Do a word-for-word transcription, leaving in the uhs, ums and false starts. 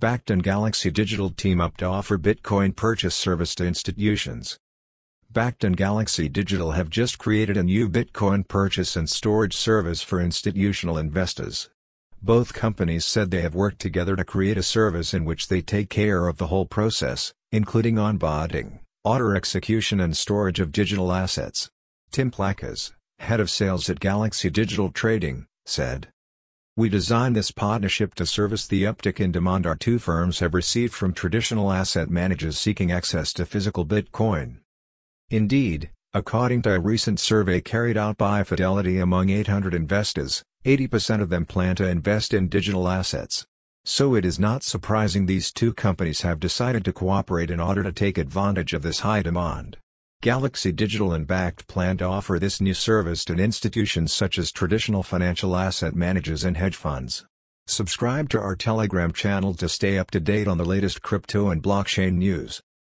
Bakkt and Galaxy Digital team up to offer Bitcoin purchase service to institutions. Bakkt and Galaxy Digital have just created a new Bitcoin purchase and storage service for institutional investors. Both companies said they have worked together to create a service in which they take care of the whole process, including onboarding, order execution and storage of digital assets. Tim Plakas, head of sales at Galaxy Digital Trading, said, "We designed this partnership to service the uptick in demand our two firms have received from traditional asset managers seeking access to physical Bitcoin." Indeed, according to a recent survey carried out by Fidelity among eight hundred investors, eighty percent of them plan to invest in digital assets. So it is not surprising these two companies have decided to cooperate in order to take advantage of this high demand. Galaxy Digital and Bakkt plan to offer this new service to institutions such as traditional financial asset managers and hedge funds. Subscribe to our Telegram channel to stay up to date on the latest crypto and blockchain news.